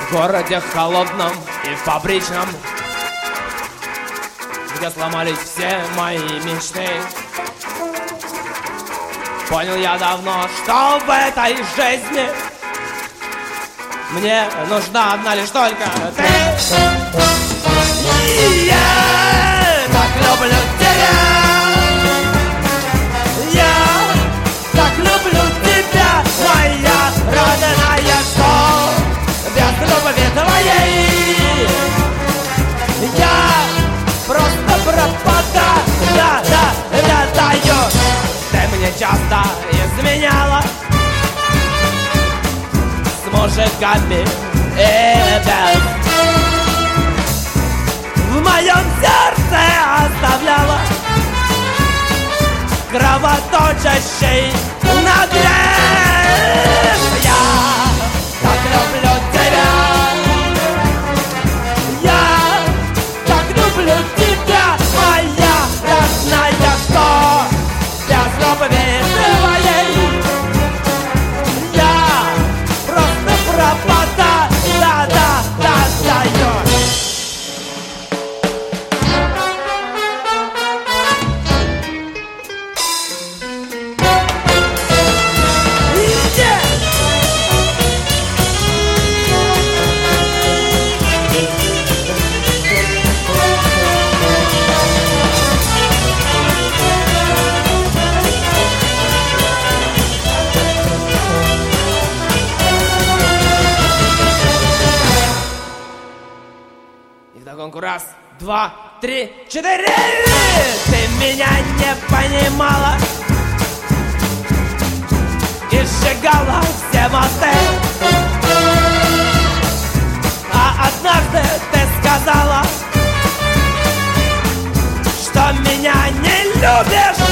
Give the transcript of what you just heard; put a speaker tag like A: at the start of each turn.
A: В городе холодном и фабричном, где сломались все мои мечты, понял я давно, что в этой жизни мне нужна одна лишь только ты. И я так люблю тебя, я так люблю тебя, моя родная, что без любви твоей я просто пропадаю. Ты мне часто изменяла с мужиками и без. В моем сердце оставляла кровоточащий надрез. Я так люблю тебя, я так люблю тебя, моя родная, что без любви твоей я просто пропадаю. Раз, два, три, четыре. Ты меня не понимала и сжигала все мосты, а однажды ты сказала, что меня не любишь.